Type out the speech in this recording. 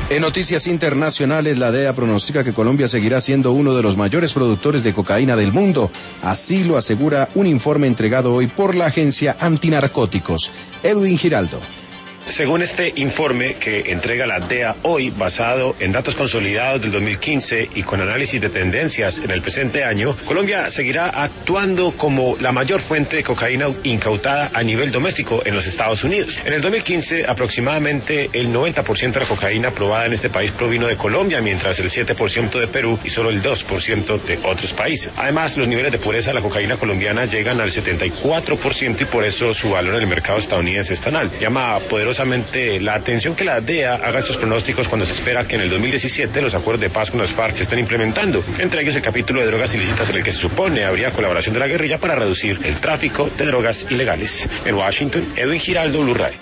En noticias internacionales, la DEA pronostica que Colombia seguirá siendo uno de los mayores productores de cocaína del mundo. Así lo asegura un informe entregado hoy por la agencia antinarcóticos. Edwin Giraldo. Según este informe que entrega la DEA hoy, basado en datos consolidados del 2015 y con análisis de tendencias en el presente año, Colombia seguirá actuando como la mayor fuente de cocaína incautada a nivel doméstico en los Estados Unidos. En el 2015, aproximadamente el 90% de la cocaína probada en este país provino de Colombia, mientras el 7% de Perú y solo el 2% de otros países. Además, los niveles de pureza de la cocaína colombiana llegan al 74% y por eso su valor en el mercado estadounidense es tan alto. Llama poderosamente la atención que la DEA haga estos pronósticos cuando se espera que en el 2017 los acuerdos de paz con las FARC se estén implementando, entre ellos el capítulo de drogas ilícitas en el que se supone habría colaboración de la guerrilla para reducir el tráfico de drogas ilegales. En Washington, Edwin Giraldo, Blue Radio.